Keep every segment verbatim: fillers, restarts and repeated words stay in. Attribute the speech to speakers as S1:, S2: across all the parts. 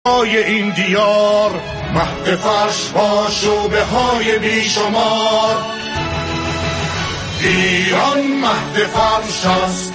S1: این دیار مهد فرش با شعبه های بیشمار، ایران مهد فرش است.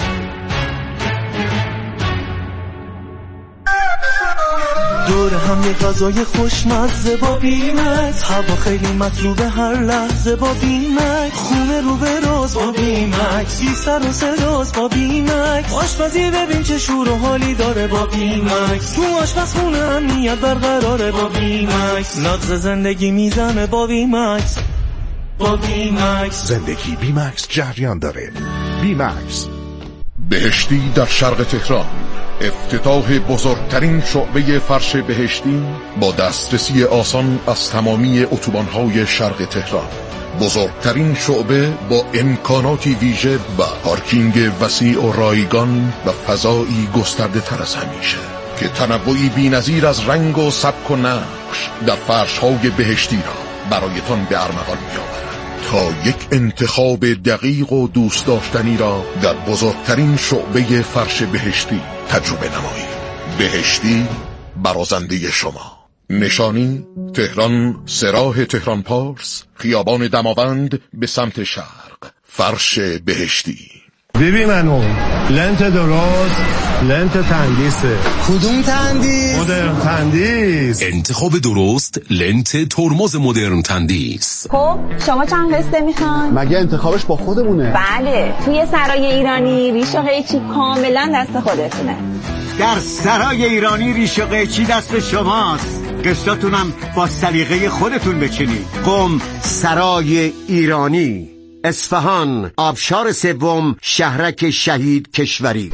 S2: دور هم یه غذای خوشمزه با بیمکس، هوا خیلی مطلوبه هر لحظه با بیمکس، خونه رو به راز با بیمکس، بی سر و صداست با بیمکس، آشپزی ببین چه شور و حالی داره با بیمکس، تو آشپزخونه امنیت برقراره با بیمکس، نغز زندگی میزنه با بیمکس، با بیمکس
S1: زندگی بیمکس جریان داره. بیمکس بهشتی در شرق تهران، افتتاح بزرگترین شعبه فرش بهشتی با دسترسی آسان از تمامی اتوبان‌های شرق تهران. بزرگترین شعبه با امکاناتی ویژه و پارکینگ وسیع و رایگان و فضایی گسترده تر از همیشه که تنوعی بی‌نظیر از رنگ و سبک و نقش در فرش‌های بهشتی را برایتان به ارمغان می‌آورد تا یک انتخاب دقیق و دوست داشتنی را در بزرگترین شعبه فرش بهشتی تجربه نمایید. بهشتی برازنده شما. نشانی تهران، سراح تهران پارس، خیابان دماوند به سمت شرق. فرش بهشتی.
S3: ببین منو لنت درست، لنت تندیسه.
S4: کدوم تندیس؟
S3: مدرن تندیس.
S5: انتخاب درست لنت ترمز مدرن تندیس.
S6: خب شما چند قسطه میخوان؟
S7: مگه انتخابش با خودمونه؟
S6: بله، توی سرای ایرانی ریش و قیچی کاملا دست خودتونه.
S8: در سرای ایرانی ریش و قیچی دست شماست، قسطاتونم با سلیقه خودتون بچینید. قم سرای ایرانی، اصفهان، آبشار سوم، شهرک شهید کشوری.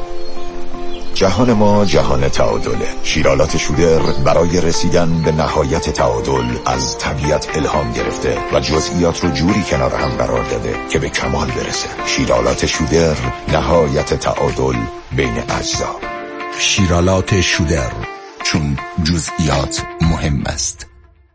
S9: جهان ما جهان تعادله. شیرالات شودر برای رسیدن به نهایت تعادل از طبیعت الهام گرفته و جزئیات رو جوری کنار هم قرار داده که به کمال برسه. شیرالات شودر، نهایت تعادل بین اجزا.
S5: شیرالات شودر، چون جزئیات مهم است.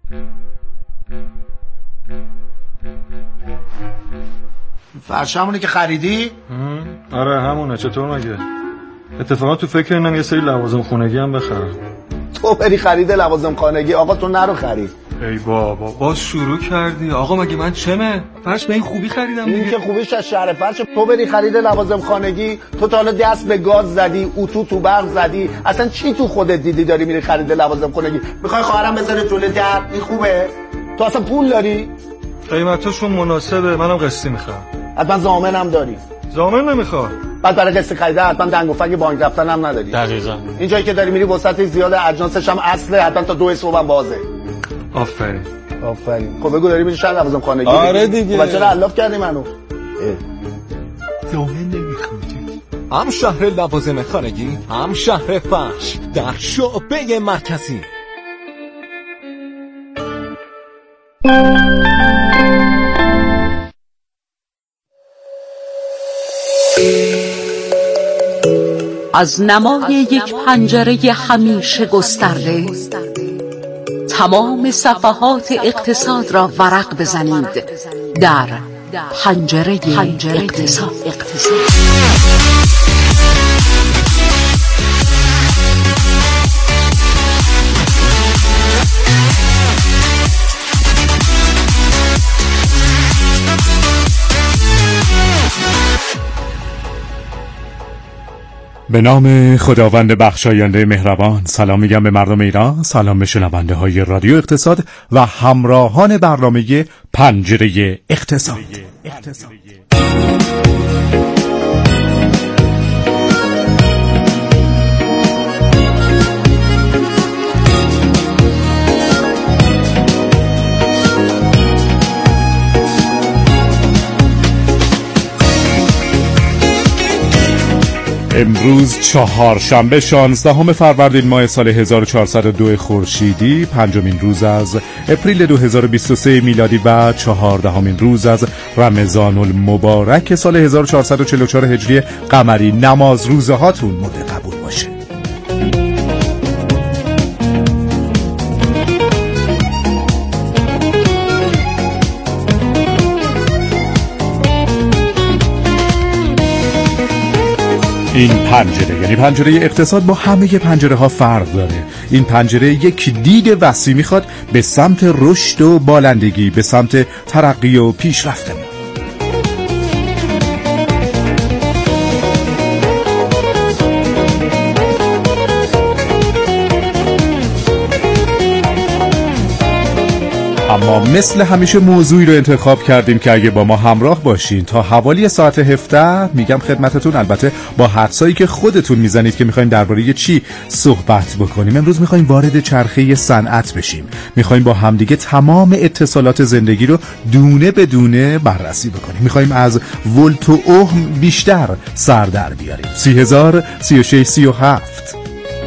S10: فرش همونه که خریدی؟
S11: آره همونه. چطور مگه؟ اتفاقا تو فکر اینم یه سری لوازم خونگی هم بخرم.
S10: تو بری خرید لوازم خانگی؟ آقا تو نرو خرید.
S11: ای بابا باز شروع کردی. آقا مگه من چمه؟ فرش به این خوبی خریدم دیگه.
S10: این که خوبیش از شهر فرش. تو بری خرید لوازم خانگی، تو تا حالا دست به گاز زدی، اتو تو برق زدی، اصلا چی تو خودت دیدی داری میری خرید لوازم خانگی؟ میخوای خواهرم بذاره جلوی در؟ این خوبه؟ تو اصلا پول داری؟
S11: قیمتاشون مناسبه، منم قسطی میخوام.
S10: حتما ضامنم داری؟
S11: ضامن نمیخوام.
S10: بعد برای قسط خریده حتما دنگ و فنگ بانک رفتن هم نداری.
S11: دقیقاً.
S10: این جایی که داری میری وسط زیاد، اجناسش هم اصله، حتما تا دو صبح هم بازه.
S11: آفرین.
S10: آفرین. خب بگو داری میری شهر لوازم خانگی؟
S11: آره دیگه.
S10: خب چرا علاف کردی منو؟
S11: ضامن نمیخوام.
S12: هم شهر لوازم خانگی، هم شهر فرش در شعبه مرکزی.
S13: از نمای یک پنجره همیشه گسترده تمام صفحات اقتصاد را ورق بزنید در پنجره اقتصاد.
S14: به نام خداوند بخشاینده مهربان. سلام میگم به مردم ایران، سلام به شنونده های رادیو اقتصاد و همراهان برنامه پنجره اقتصاد. امروز چهارشنبه شانزدهم فروردین ماه سال هزار و چهارصد و دو خورشیدی، پنجمین روز از اپریل دو هزار و بیست و سه میلادی و چهاردهمین روز از رمضان المبارک سال هزار و چهارصد و چهل و چهار هجری قمری. نماز روزه هاتون مورد قبول باشه. این پنجره یعنی پنجره اقتصاد با همه پنجره ها فرق داره. این پنجره یک دید وسیع میخواد به سمت رشد و بالندگی، به سمت ترقی و پیشرفت ما. اما مثل همیشه موضوعی رو انتخاب کردیم که اگه با ما همراه باشین تا حوالی ساعت هفده میگم خدمتتون، البته با حدسایی که خودتون میزنید که میخوایم درباره چی صحبت بکنیم. امروز میخوایم وارد چرخه صنعت بشیم، میخوایم با همدیگه تمام اتصالات زندگی رو دونه به دونه بررسی بکنیم، میخوایم از ولت و اوهم بیشتر سر در بیاریم. سی هزار سی و شش سی و هفت.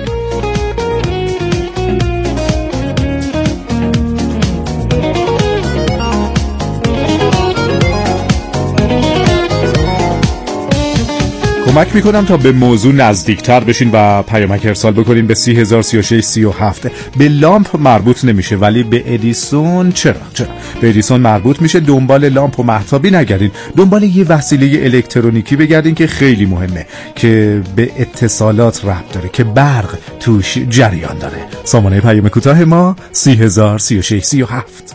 S14: کمک میکنم تا به موضوع نزدیکتر بشین و پیامک ارسال بکنین به سی هزار سی و شش سی و هفت. به لامپ مربوط نمیشه ولی به ادیسون چرا؟ چرا؟ به ادیسون مربوط میشه. دنبال لامپ و مهتابی نگردین، دنبال یه وسیله الکترونیکی بگردین که خیلی مهمه، که به اتصالات ربط داره، که برق توش جریان داره. سامانه پیام کوتاه ما سی هزار سی و شش سی و هفت.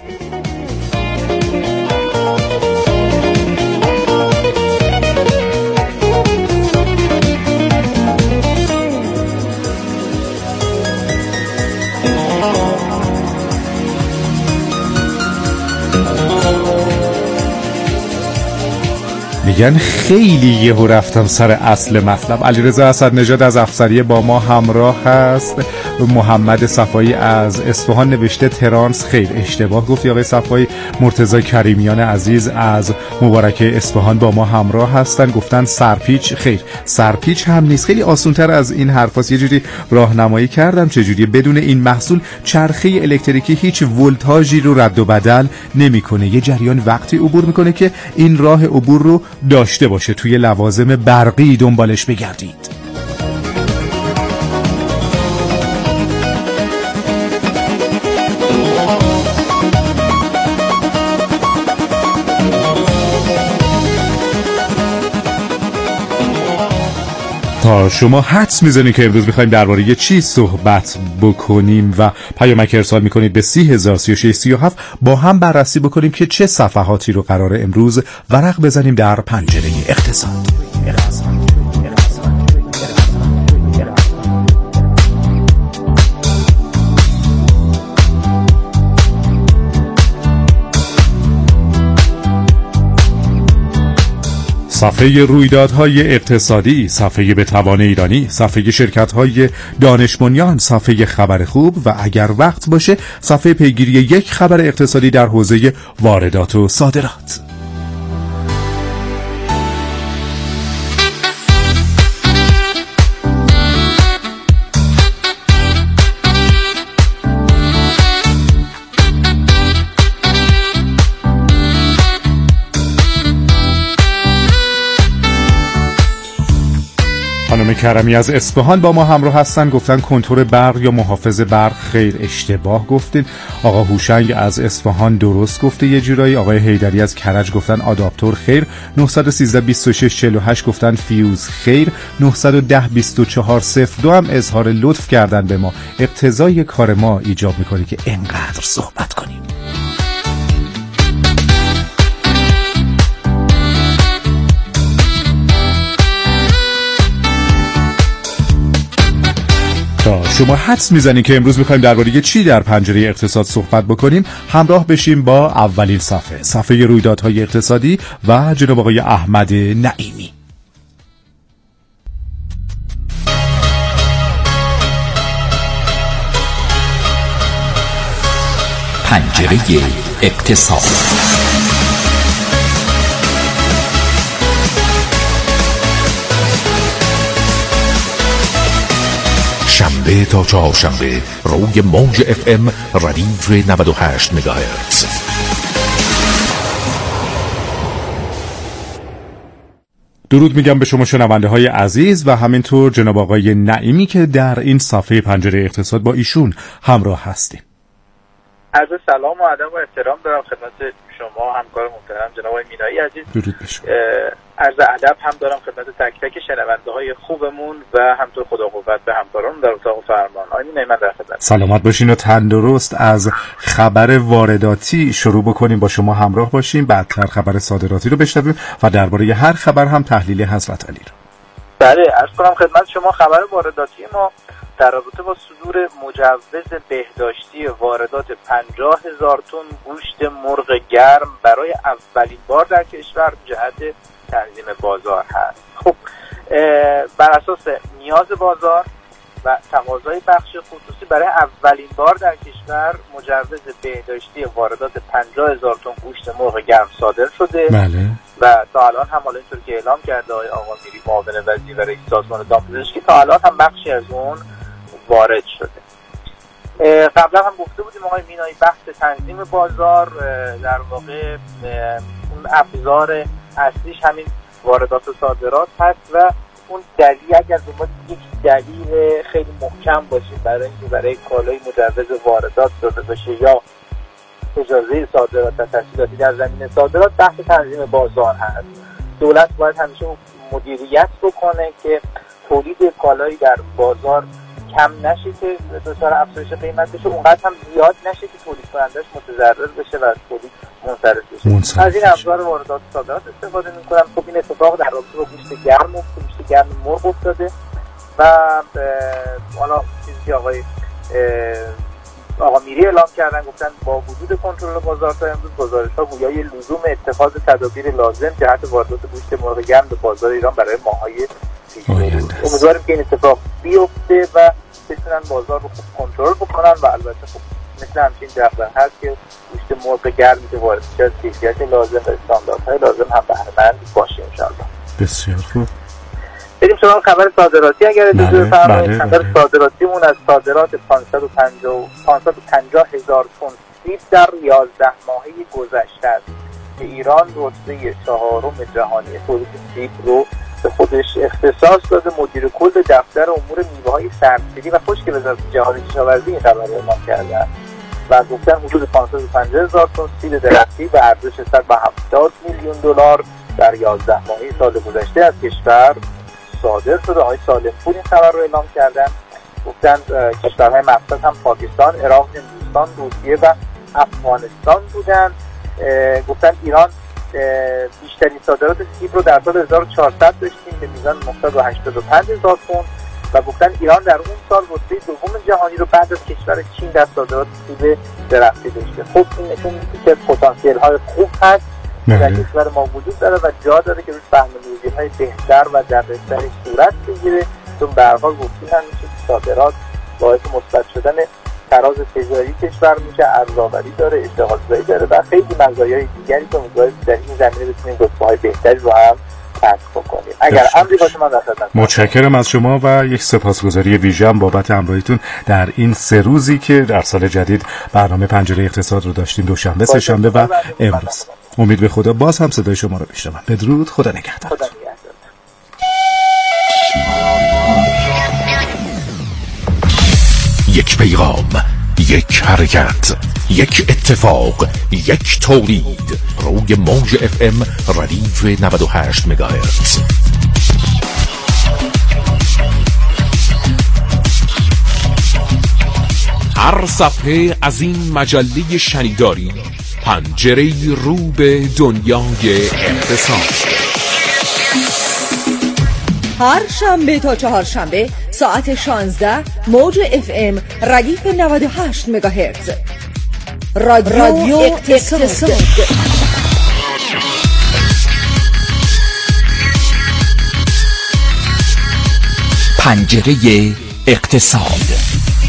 S14: میگن خیلی یهو رفتم سر اصل مطلب. علیرضا اسدنژاد از افسریه با ما همراه هست. محمد صفایی از اصفهان نوشته ترانس خیر، اشتباه گفت آقای صفایی. مرتضی کریمیان عزیز از مبارکه اصفهان با ما همراه هستن، گفتن سرپیچ خیر، سرپیچ هم نیست. خیلی آسان‌تر از این حرفاست. یه جوری راهنمایی کردم چجوریه. بدون این محصول چرخه الکتریکی هیچ ولتاژی رو رد و بدل نمیکنه. یه جریان وقتی عبور میکنه که این راه عبور رو داشته باشه. توی لوازم برقی دنبالش بگردید. تا شما حدس میزنید که امروز میخوایم درباره یه چیز صحبت بکنیم و پیامک ارسال میکنید به سی هزار سی و شش سی و هفت. با هم بررسی بکنیم که چه صفحاتی رو قراره امروز ورق بزنیم در پنجره اقتصاد. صفحه رویدادهای اقتصادی، صفحه بتوان ایرانی، صفحه شرکت‌های دانش بنیان، صفحه خبر خوب و اگر وقت باشه صفحه پیگیری یک خبر اقتصادی در حوزه واردات و صادرات. خانم کرمی از اصفهان با ما همراه هستن، گفتن کنتور برق یا محافظ برق خیر، اشتباه گفتین. آقا هوشنگ از اصفهان درست گفته یه جورایی. آقای حیدری از کرج گفتن آداپتور خیر. نه یک سه بیست و شش چهل و هشت گفتن فیوز خیر. نه یک صفر بیست و چهار صفر دو هم اظهار لطف کردن به ما. اقتضای کار ما ایجاب میکنه که انقدر صحبت کنیم. شما حدس میزنید که امروز میخوایم درباره چی در پنجره اقتصاد صحبت بکنیم. همراه بشیم با اولین صفحه، صفحه رویدادهای اقتصادی و جناب آقای احمد نعیمی.
S4: پنجره اقتصاد.
S1: شنبه تا چهارشنبه روی موج اف ام ردیف نود و هشت مگاهرتز.
S14: درود میگم به شما شنونده های عزیز و همینطور جناب آقای نعیمی که در این صفحه پنجره اقتصاد با ایشون همراه هستیم.
S7: عرض سلام و ادب و احترام دارم خدمت شما همکار محترم جناب آقای مینایی عزیز.
S14: درود به شما.
S7: عرض ادب هم دارم خدمت تک تک شنونده های خوبمون و همطور خدا قوت به همکاران در اتاق فرمان. آقای مینایی من در خدمت.
S14: سلامت باشین و تندرست. از خبر وارداتی شروع بکنیم، با شما همراه باشیم، بعدتر خبر صادراتی رو بشنویم و درباره هر خبر هم تحلیل حضرت علی رو.
S7: بله، عرض کنم خدمت شما خبر وارداتی ما در رابطه با صدور مجوز بهداشتی واردات پنجاه هزار تن گوشت مرغ گرم برای اولین بار در کشور جهت تنظیم بازار هست. خب بر اساس نیاز بازار و تقاضای بخش خصوصی برای اولین بار در کشور مجوز بهداشتی واردات پنجاه هزار تن گوشت مرغ گرم صادر شده.
S14: بله.
S7: و تا الان هم حالا اینطور که اعلام کرده آقای آقا میری معاون وزیر و رئیس سازمان دامپزشکی تا الان هم بخشی از اون وارد شده. قبلا هم گفته بودیم آقای مینایی بحث تنظیم بازار در واقع اون ابزار اصلیش همین واردات و صادرات هست و اون دلیل اگر دنبال یک دلیل خیلی محکم باشیم برای اینکه برای کالای مجوز واردات داده بشه یا اجازه صادرات و تسهیلاتی در زمینه صادرات بحث تنظیم بازار هست. دولت باید همیشه مدیریت بکنه که تولید کالایی در بازار کم نشه که دچار افزایش قیمت بشه، اونقدر هم زیاد نشه که تولید کنندش متضرر بشه و تولید منصرف بشه. از این ابزار واردات و صادرات استفاده می‌کنم. خب این اتفاق در رابطه با گوشت گرم و گوشت گرم مرغ افتاده و حالا چیزی که آقای آقا میری اعلام کردن، گفتن با وجود کنترل بازار تا امروز گزارش‌ها گویای لزوم اتخاذ تدابیر لازم جهت واردات گوشت مرغ گرم به بازار ایران برای ماه‌های پیش رو. امیدواریم که این اتفاق بیفته و بتونن بازار رو خوب کنترل بکنن و البته خب مثل همچین دغدغه هست که گوشت مرغ گرمی که وارد شده از کیفیت لازم و استانداردهای لازم هم بهره‌مند باشه ان شاءالله.
S14: بسیار خوب.
S7: بریم سراغ خبر صادراتی اگر اجازه بفرمایید. خبر صادراتیمون از صادرات پانصد و پنجاه هزار تن سیب در یازده ماهه گذشته است که ایران رتبه چهارم جهانی تولید سیب رو به خودش اختصاص داده. مدیر کل دفتر امور میوه‌های سبزی و خشک وزارت جهانی کشاورزی این خبر رو اعلام کردند و گفتن حدود پانصد و پنجاه هزار تن سیب درختی به ارزش صد و هفتاد میلیون دلار در یازده ماهه سال گذشته از کشور صادر شده. آقای سالم پور این خبر رو اعلام کردن. گفتن کشورهای مقصد هم پاکستان، عراق، هندوستان، روسیه و افغانستان بودن. گفتن ایران بیشترین صادرات سیب رو در سال هزار و چهارصد داشتیم به میزان نهصد و هشتاد و پنج هزار تن و گفتن ایران در اون سال رتبه دوم جهانی رو بعد از کشور چین در صادرات سیب درختی داشته. خب این نشون میده که پتانسیل های خوب هست در کشور ما وجود داره و جا داره که روش برنامه‌ریزی‌های بهتر و دقیق‌تری صورت بگیره، چون به هر حال گفتیم همیشه که صادرات باعث مثبت شدن تراز تجاری کشور میشه، ارزآوری داره، اشتغالزایی داره و خیلی مزایای دیگری که امیدواریم در این زمینه بتونیم رتبه‌های بهتری رو هم کسب بکنیم. اگر امری باشه من در خدمتتون.
S14: متشکرم از شما و یک سپاسگزاری ویژه بابت همراهیتون در این سه روزی که در سال جدید برنامه پنجره اقتصاد رو داشتیم، دوشنبه، سه شنبه و امروز. امید به خدا باز هم صدای شما رو بشنوم. بدرود، خدا نگهدار. خدا نگهدار.
S1: یک پیغام، یک حرکت، یک اتفاق، یک تولید. روی موج اف ام ردیف نود و هشت مگاهرتز.
S5: هر صفحه از این مجله شنیداری پنجره رو به دنیای اقتصاد.
S15: هر شنبه تا چهارشنبه ساعت شانزده موج اف ام ردیف نود و هشت مگاهرتز. رادیو, رادیو اقتصاد, اقتصاد.
S4: پنجره اقتصاد.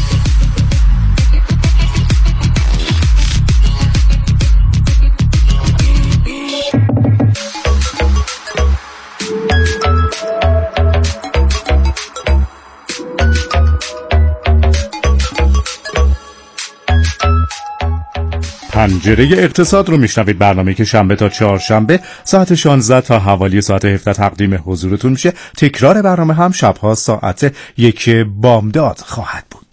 S14: پنجره اقتصاد رو میشنوید، برنامه که شنبه تا چهارشنبه ساعت شانزده تا حوالی ساعت هفده تقدیم حضورتون میشه. تکرار برنامه هم شبها ساعت یک بامداد خواهد بود.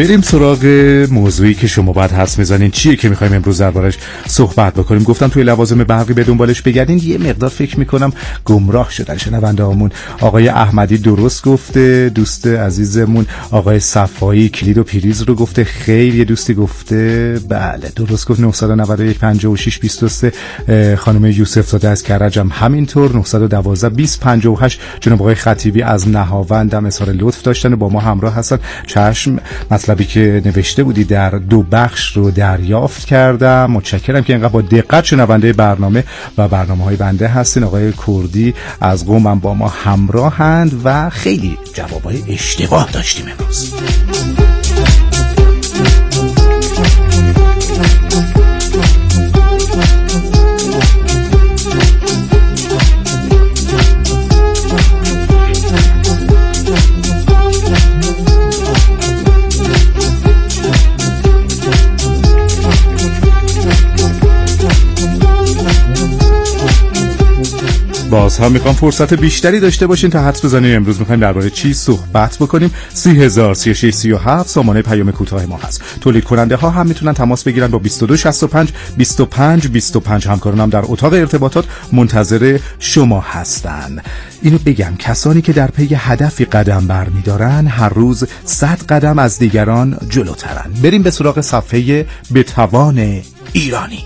S14: بریم سراغ موضوعی که شما باید حدس میزنین چیه که میخوایم امروز دربارش صحبت بکنیم. گفتم توی لوازم برقی به دنبالش بگردین، یه مقدار فکر میکنم گمراه شدن شنونده هامون. آقای احمدی درست گفته، دوست عزیزمون آقای صفایی کلید و پریز رو گفته خیر، یه دوستی گفته بله درست گفت نه نه یک پنجاه و شش بیست و سه. خانم یوسف زاده از کرج هم همینطور نه یک دو بیست پنجاه و هشت. جناب آقای خطیبی از نهاوند هم اظهار لطف داشتن و با ما همراه هستن. چشم، مطلبی که نوشته بودی در دو بخش رو دریافت کردم. متشکرم که اینقدر با دقت شنونده برنامه و برنامه‌های بنده هستین. آقای کردی از قم هم با ما همراهند و خیلی جوابای اشتباه داشتیم امروز. باز هم میخوام فرصت بیشتری داشته باشین تا حدس بزنیم امروز میخوایم درباره چی صحبت بکنیم. سی هزار سی و شش سی و هفت سامانه پیام کوتاه ما هست. تولید کننده ها هم میتونن تماس بگیرن با بیست و دو شصت و پنج بیست و پنج بیست و پنج. همکارانم در اتاق ارتباطات منتظر شما هستن. اینو بگم کسانی که در پی هدفی قدم برمیدارن هر روز صد قدم از دیگران جلوترن. بریم به سراغ صفحه به توان ایرانی.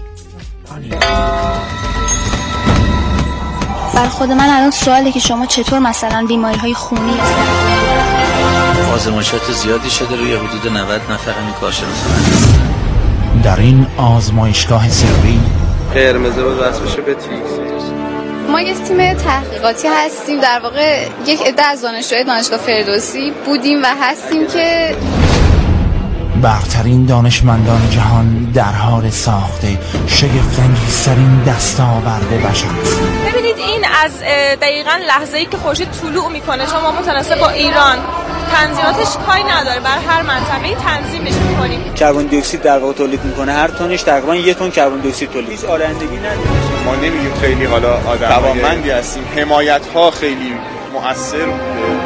S16: بر خود من الان سواله که شما چطور مثلا بیماری های خونی هستن؟
S17: آزمایشات زیادی شده روی حدود نود نفر همین کارشناس
S4: در این آزمایشگاه سری
S18: قرمزه بود وصل بشه به تیکس.
S19: ما یه تیم تحقیقاتی هستیم، در واقع یک عده از دانشجوی دانشگاه فردوسی بودیم و هستیم که
S4: برترین دانشمندان جهان در حال ساخته شگفت‌انگیزترین دستاورد بشر.
S20: ببینید این از دقیقاً لحظه‌ای که خورشید طلوع میکنه، چون ما متناسب با ایران تنظیماتش کاری نداره، بر هر منطقه‌ای تنظیمش میکنیم.
S21: کربن دی اکسید در واقع تولید میکنه، هر تنش تقریبا یک تن کربن دی اکسید تولید. هیچ آلندگی نداره.
S18: ما نمیگیم خیلی حالا آدم توانمندی هستیم، حمایت‌ها خیلی مؤثر بوده.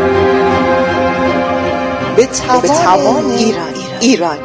S22: به توان, به توان ایرانی. ایرانی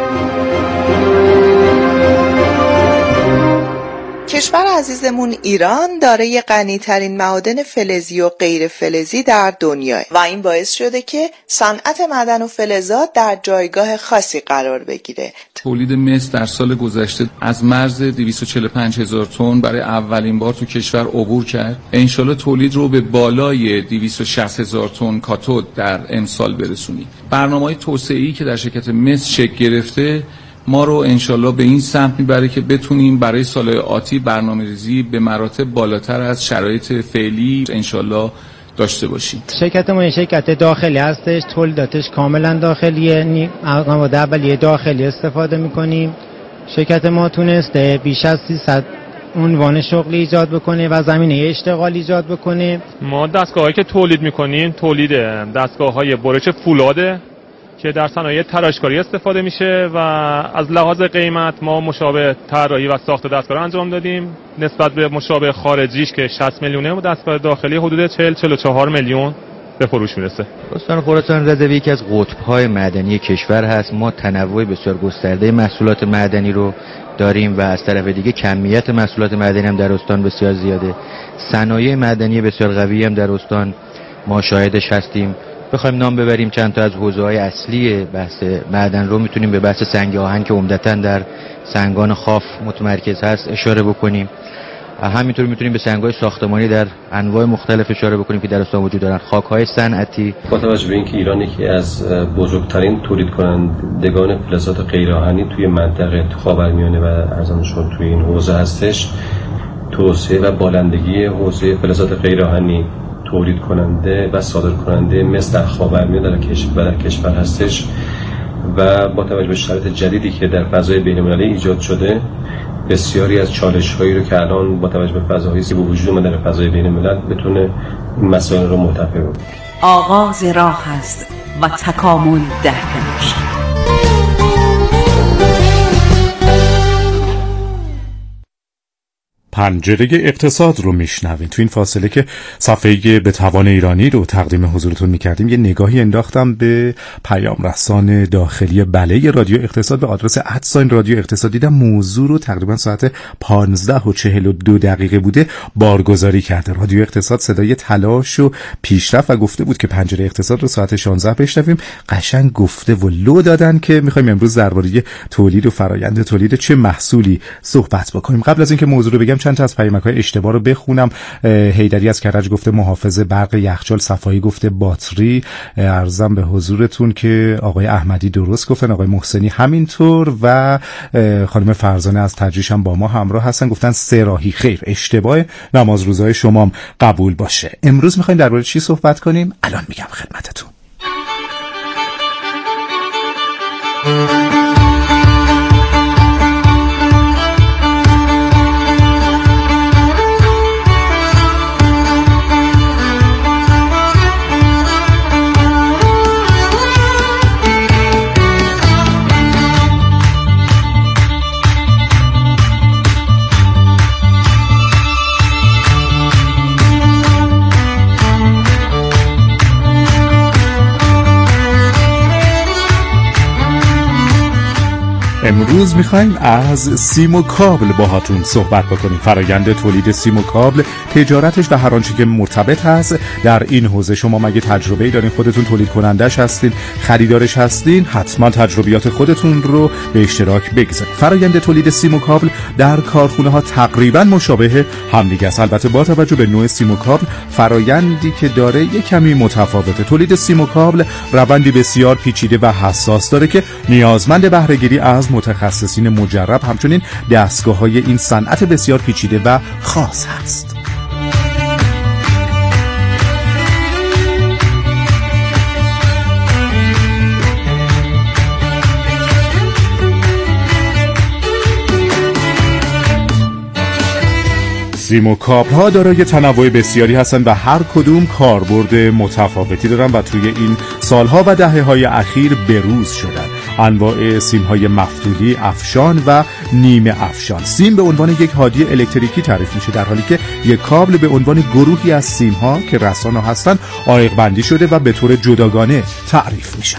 S22: کشور عزیزمون ایران دارای غنی‌ترین معادن فلزی و غیر فلزی در دنیاه و این باعث شده که صنعت معدن و فلزات در جایگاه خاصی قرار بگیره.
S23: تولید مس در سال گذشته از مرز دویست و چهل و پنج هزار تن برای اولین بار تو کشور عبور کرد. انشالله تولید رو به بالای دویست و شصت هزار تن کاتود در امسال برسونیم. برنامه‌های توسعه‌ای که در شرکت مس شکل گرفته ما رو انشالله به این سمت میبره که بتونیم برای سالهای آتی برنامه‌ریزی به مراتب بالاتر از شرایط فعلی انشالله داشته باشیم.
S24: شرکت ما شرکت داخلی هستش، تولیداتش کاملا داخلیه، مواد اولیه داخلی استفاده میکنیم. شرکت ما تونسته بیش از سیصد عنوان شغلی ایجاد بکنه و زمینه اشتغال ایجاد بکنه.
S25: ما دستگاهایی که تولید میکنیم تولید دستگاه‌های برش فولاده که در صنایع تراشکاری استفاده میشه و از لحاظ قیمت ما مشابه طراحی و ساخت دستگاه رو انجام دادیم نسبت به مشابه خارجیش که شصت میلیونه و دستگاه داخلی حدود چهل چهل و چهار میلیون به فروش میرسه.
S26: استان خراسان رضوی یکی از قطب‌های معدنی کشور هست. ما تنوع بسیار گسترده محصولات معدنی رو داریم و از طرف دیگه کمیت محصولات معدنی هم در استان بسیار زیاده. صنایع معدنی بسیار قوی هم در استان ما شاهدش هستیم. بخوایم نام ببریم چند تا از حوزه‌های اصلی بحث معدن رو میتونیم به بحث سنگ آهن که عمدتاً در سنگان خاف متمرکز هست اشاره بکنیم. همینطور میتونیم به سنگ‌های ساختمانی در انواع مختلف اشاره بکنیم که در استان وجود دارن. خاک‌های صنعتی.
S27: با توجه به اینکه ایران یکی از بزرگترین تولید کنندگان فلزات غیرآهنی توی منطقه خاورمیانه و ارزان شد توی این حوزه هستش، توسعه و بالندگی حوزه فلزات غیرآهنی تولید کننده و صادر کننده مثل در خاورمیانه در کشور در کشور هستش و با توجه به شرایط جدیدی که در فضای بین‌المللی ایجاد شده، بسیاری از چالش‌هایی رو که الان با توجه به فضاهایی که به وجود اومده در فضای بین‌الملل بتونه این مسائل رو مرتفع کنه.
S13: آغاز راه است و تکامل در کنارش.
S14: پنجره اقتصاد رو میشنوین. تو این فاصله که صفحه به توان ایرانی رو تقدیم حضورتون میکردیم یه نگاهی انداختم به پیام رسان داخلی بله رادیو اقتصاد به آدرس ادساین رادیو اقتصاد. دیدم موضوع رو تقریبا ساعت پانزده و چهل و دو دقیقه بوده بارگذاری کرده. رادیو اقتصاد صدای تلاش و پیشرفت و گفته بود که پنجره اقتصاد رو ساعت شانزده بشنویم. قشنگ گفته و لو دادن که میخوایم امروز درباره تولید و فرآیند تولید چه محصولی صحبت بکنیم. قبل از اینکه موضوع رو بگم چند تا از پیامک‌های اشتباه رو بخونم. حیدری از کرج گفته محافظ برق یخچال، صفایی گفته باتری. عرضم به حضورتون که آقای احمدی درست گفتن، آقای محسنی همینطور و خانم فرزانه از تجریش هم با ما همراه هستن، گفتن سراحی. خیر، اشتباه. نماز روزای شما قبول باشه. امروز می‌خوایم درباره چی صحبت کنیم؟ الان میگم خدمتتون. امروز میخوایم از سیم و کابل باهاتون صحبت بکنیم. فرآیند تولید سیم و کابل، تجارتش و هر آنچه که مرتبط هست در این حوزه. شما مگه تجربه‌ای دارین؟ خودتون تولید کنندش هستین، خریدارش هستین؟ حتما تجربیات خودتون رو به اشتراک بگذارید. فرآیند تولید سیم و کابل در کارخونه‌ها تقریبا مشابه همدیگه است. البته با توجه به نوع سیم و کابل فرآیندی که داره یک کمی متفاوته. تولید سیم و کابل روندی بسیار پیچیده و حساس داره که نیازمند بهره‌گیری از متخصصین مجرب همچنین دستگاه‌های این صنعت بسیار پیچیده و خاص هست. سیم و کابل ها دارای تنوع بسیاری هستند و هر کدوم کاربرد متفاوتی دارن و توی این سالها و دهه‌های اخیر بروز شدن. انواع سیم های مفتوحی، افشان و نیمه افشان. سیم به عنوان یک هادی الکتریکی تعریف میشه، در حالی که یک کابل به عنوان گروهی از سیم ها که رسانه هستن عایق بندی شده و به طور جداگانه تعریف میشن.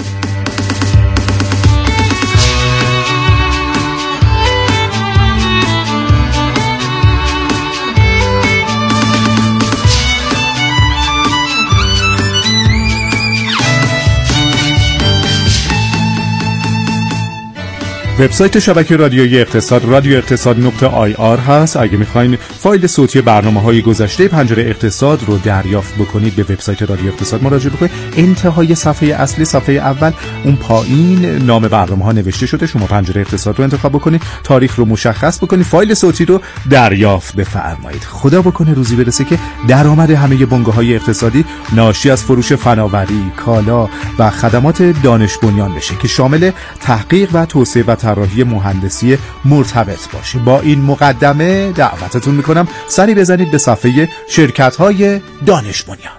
S14: وبسایت شبکه رادیویی اقتصاد رادیو اقتصاد نقطه آی آر هست. اگه میخواین فایل صوتی برنامه‌های گذشته پنجره اقتصاد رو دریافت بکنید به وبسایت رادیو اقتصاد مراجعه بکنید. انتهای صفحه اصلی، صفحه اول، اون پایین نام برنامه‌ها نوشته شده. شما پنجره اقتصاد رو انتخاب بکنید، تاریخ رو مشخص بکنید، فایل صوتی رو دریافت بفرمایید. خدا بکنه روزی برسه که درآمد همه بنگاه‌های اقتصادی ناشی از فروش فناوری، کالا و خدمات دانش بنیان بشه که شامل تحقیق و توسعه و طراحی مهندسی مرتبط باشه. با این مقدمه دعوتتون میکنم سری بزنید به صفحه شرکت‌های دانش بنیان.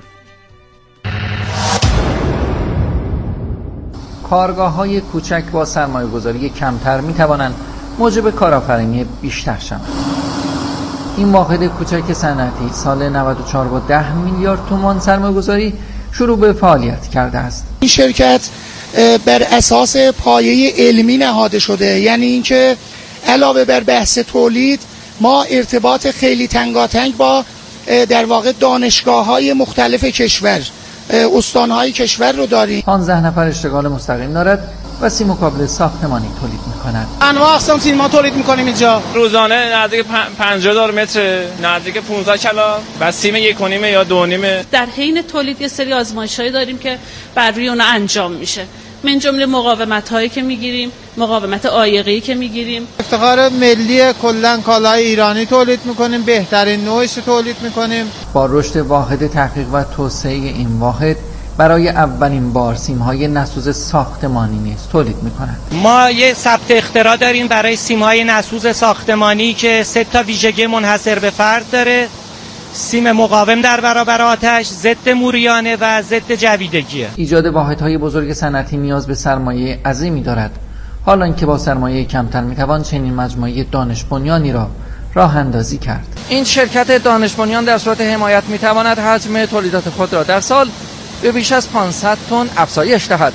S2: کارگاه‌های کوچک با سرمایه‌گذاری کمتر می‌توانند موجب کارآفرینی بیشتر شوند. این واحد کوچک صنعتی سال نود و چهار با ده میلیارد تومان سرمایه‌گذاری شروع به فعالیت کرده است.
S3: این شرکت بر اساس پایه علمی نهاده شده، یعنی اینکه علاوه بر بحث تولید ما ارتباط خیلی تنگاتنگ با در واقع دانشگاه‌های مختلف کشور، استان‌های کشور رو داریم.
S2: پانزده نفر اشتغال مستقیم دارد و سیم و کابل ساختمانی تولید می‌کند.
S6: انواع اقسام سیم ما تولید می‌کنیم اینجا. روزانه نزدیک پنجاه هزار متر، نزدیک پانزده کلا و سیم یک و نیم یا دو نیم.
S8: در حین تولید یه سری آزمایش‌هایی داریم که بر روی اون انجام میشه. من جمله مقاومت‌هایی که می‌گیریم، مقاومت عایقی که می‌گیریم.
S6: افتخار ملی کلاً کالای ایرانی تولید می‌کنیم، بهترین نوعش تولید می‌کنیم.
S2: با رشد واحد تحقیق و توسعه این واحد برای اولین بار سیم‌های نسوز ساختمانی نیز تولید می‌کنند.
S6: ما یه ثبت اختراع داریم برای سیم‌های نسوز ساختمانی که سه تا ویژگی منحصر به فرد داره. سیم مقاوم در برابر آتش، ضد موریانه و ضد جویدگی.
S2: ایجاد واحدهای بزرگ صنعتی نیاز به سرمایه عظیمی دارد. حالا اینکه با سرمایه کمتر میتوان چنین مجموعه دانش بنیانی را راه اندازی کرد.
S6: این شرکت دانش بنیان در صورت حمایت میتواند حجم تولیدات خود را در سال به بیش از پانصد تن افزایش دهد.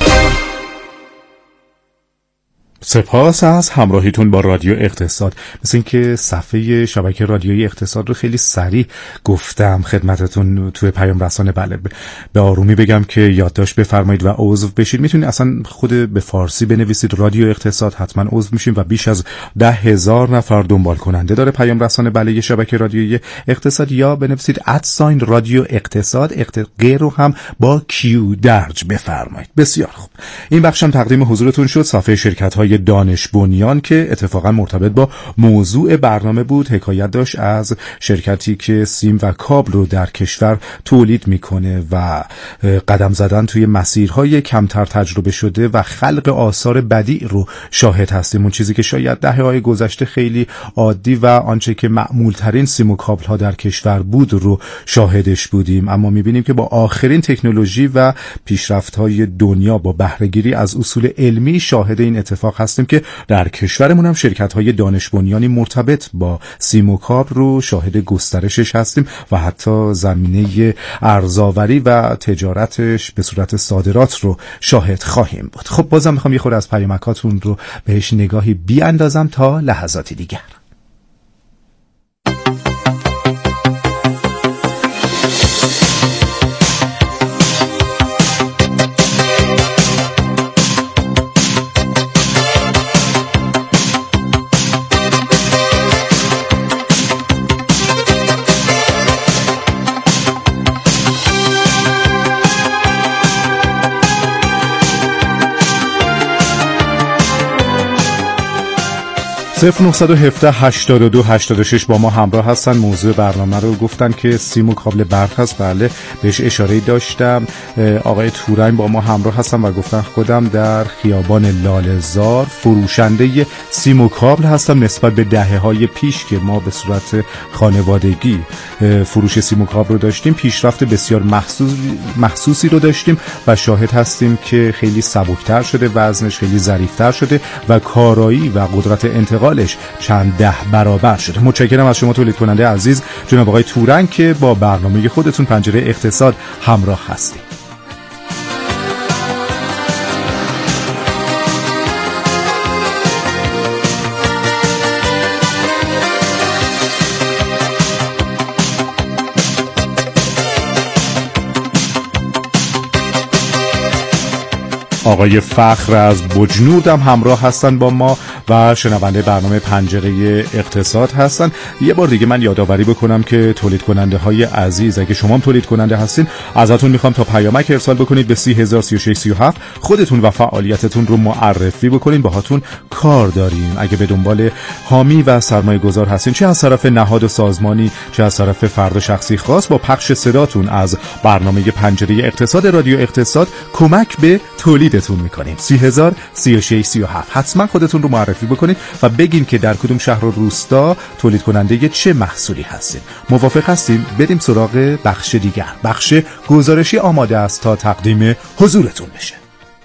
S14: سپاس از همراهیتون با رادیو اقتصاد. مثل اینکه صفحه شبکه رادیویی اقتصاد رو خیلی سریع گفتم خدمتتون توی پیام رسانه. بله به آرومی بگم که یادداشت بفرمایید و عضو بشید. میتونید اصلا خود به فارسی بنویسید رادیو اقتصاد، حتما عضو میشیم و بیش از ده هزار نفر دنبال کننده داره پیام رسانه بله یه شبکه رادیویی اقتصاد. یا بنویسید ادساین رادیو اقتصاد، اقتصاد رو هم با کیو درج بفرمایید. بسیار خوب، این بخشم تقدیم حضورتون شد. صفحه شرکت‌های دانش بنیان که اتفاقا مرتبط با موضوع برنامه بود، حکایت داشت از شرکتی که سیم و کابل رو در کشور تولید میکنه و قدم زدن توی مسیرهای کمتر تجربه شده و خلق آثار بدیع رو شاهد هستیم. اون چیزی که شاید دهه‌های گذشته خیلی عادی و آنچه که معمول ترین سیم و کابل ها در کشور بود رو شاهدش بودیم، اما میبینیم که با آخرین تکنولوژی و پیشرفت‌های دنیا با بهره‌گیری از اصول علمی شاهد این اتفاق هستیم که در کشورمون هم شرکت‌های دانش بنیانی مرتبط با سیم و کابل رو شاهد گسترشش هستیم و حتی زمینه ارزآوری و تجارتش به صورت صادرات رو شاهد خواهیم بود. خب بازم میخوام یه خورده از پیامکاتون رو بهش نگاهی بیاندازم تا لحظاتی دیگر. صفر نه یک هفت هشتاد و دو هشتاد و شش با ما همراه هستن. موضوع برنامه رو گفتن که سیم و کابل برق هست. بله بهش اشاره داشتم. آقای تورنگ با ما همراه هستن و گفتن خودم در خیابان لاله‌زار فروشنده سیم و کابل هستم. نسبت به دهه‌های پیش که ما به صورت خانوادگی فروش سیم و کابل رو داشتیم پیشرفت بسیار محسوس محسوسی رو داشتیم و شاهد هستیم که خیلی سبکتر شده، وزنش خیلی ظریفتر شده و کارایی و قدرت انتقال چند ده برابر شده. متشکرم از شما تولید کننده عزیز جناب آقای تورنگ که با برنامه خودتون پنجره اقتصاد همراه هستید. آقای فخر از بجنورد هم همراه هستن با ما و شنونده برنامه پنجره اقتصاد هستن. یه بار دیگه من یادآوری بکنم که تولید کننده های عزیز، اگه شما هم تولید کننده هستین، ازتون میخوام تا پیامک ارسال بکنید به سی هزار سی و شش سی و هفت، خودتون و فعالیتتون رو معرفی بکنین، باهاتون کار داریم. اگه به دنبال حامی و سرمایه گذار هستین، چه از طرف نهاد و سازمانی چه از طرف فرد شخصی خاص، با پخش صداتون از برنامه پنجره اقتصاد رادیو اقتصاد کمک به تولیدتون میکنیم. سی هزار سی و شش سی و هفت حتما خودتون رو معرفی بکنید و بگین که در کدوم شهر و روستا تولید کننده چه محصولی هستین. موافق هستیم؟ بریم سراغ بخش دیگر. بخش گزارشی آماده است تا تقدیم حضورتون بشه.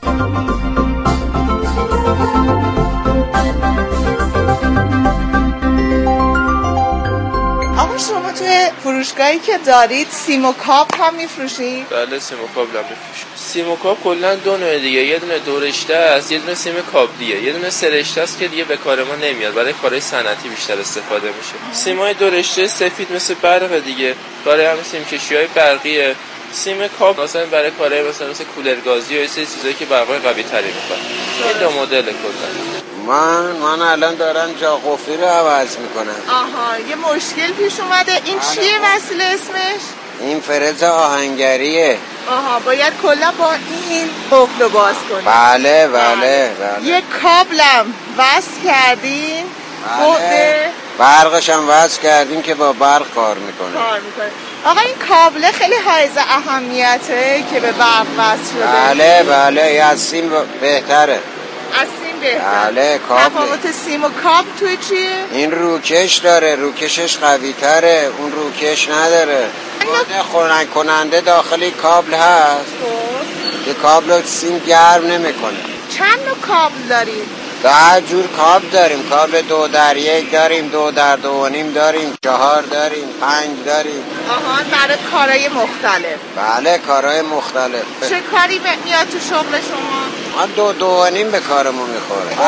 S22: شما توی فروشگاهی که دارید سیم و کابل هم میفروشید؟
S1: بله سیم و کابل هم میفروشیم. سیم و کابل کلا دو نوع دیگه، یه دونه دو رشته است، یه دونه سیم کابلیه، یه دونه سه رشته است که دیگه به کار ما نمیاد، برای کارهای صنعتی بیشتر استفاده میشه. سیمای دو رشته سفید مثل برق دیگه، برای همین سیم کشی‌های برقیه. سیم کابل مثلا برای کارهای مثلا مثل کولر گازی و یه سری چیزایی که برقای قوی تری میخواد. این دو مدل کلا.
S5: من من الان دارم جا قفلی رو عوض میکنم.
S22: آها یه مشکل پیش اومده. این چیه وسیله اسمش؟
S5: این فرز آهنگریه.
S22: آها باید کلا با این قفل رو باز کنیم.
S5: بله بله بله.
S22: یه کابلم وصل کردین؟
S5: بله. برقش هم وصل کردیم که با برق کار میکنه.
S22: کار میکنه. آقا این کابل خیلی حائز اهمیته که به برق وصل شده.
S5: بله بله از سیم بهتره.
S22: از سیم بهتره.
S5: بله کابل.
S22: تفاوت سیم و کابل توی چیه؟
S5: این روکش داره، روکشش قوی تره، اون روکش نداره. بوده خنک کننده داخلی کابل هست که کابل سیم گرم نمیکنه.
S22: چند نوع کابل دارید؟
S5: ده جور کاب داریم. کاب دو در یک داریم، دو در دو و نیم داریم، چهار داریم، پنج داریم.
S22: آها، برای کارهای مختلف.
S5: بله کارهای مختلف.
S22: چه کاری میاد تو شغل شما؟
S5: ما دو دو و نیم به کارمون میخوره.